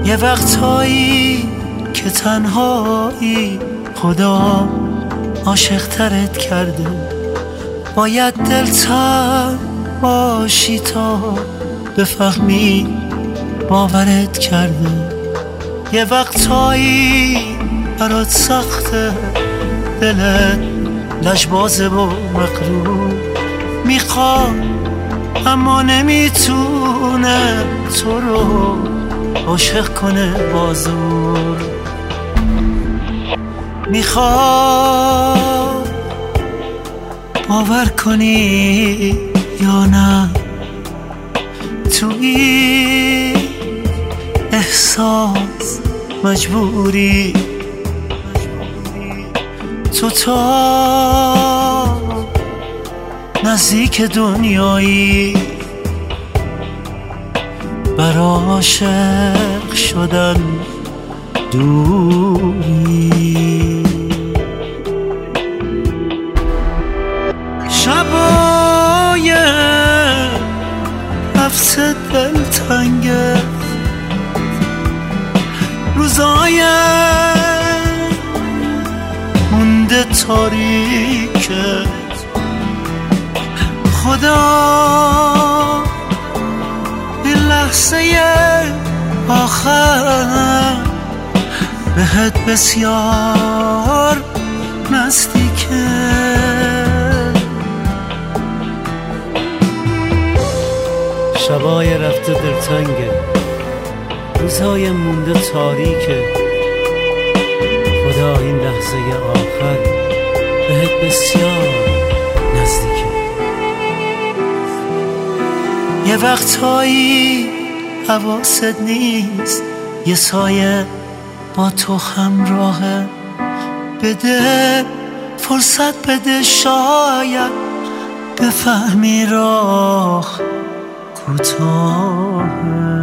یه وقتایی که تنهایی خدا عاشق ترت کرده، باید دلتنگ باشی تا بفهمی باورت کرده. یه وقتایی برات سخته، دلت لجبازه و مغرور، میخواد اما نمیتونه تو رو عاشق کنه بازور. میخواد باور کنی یا نه، تو این احساس مجبوری، تو تا نزدیک دنیایی برا عاشق شدن دوری. شبای هفته دلتنگه، روزای مونده تاریکه، خدا این لحظه آخر بهت بسیار نزدیکه. شبای رفته دلتنگه، روزهای مونده تاریکه، خدا این لحظه آخر بهت بسیار نزدیکه. یه وقتایی حواست نیست، یه سایه با تو همراهه، بده فرصت بده، شاید بفهمی راه کوتاهه.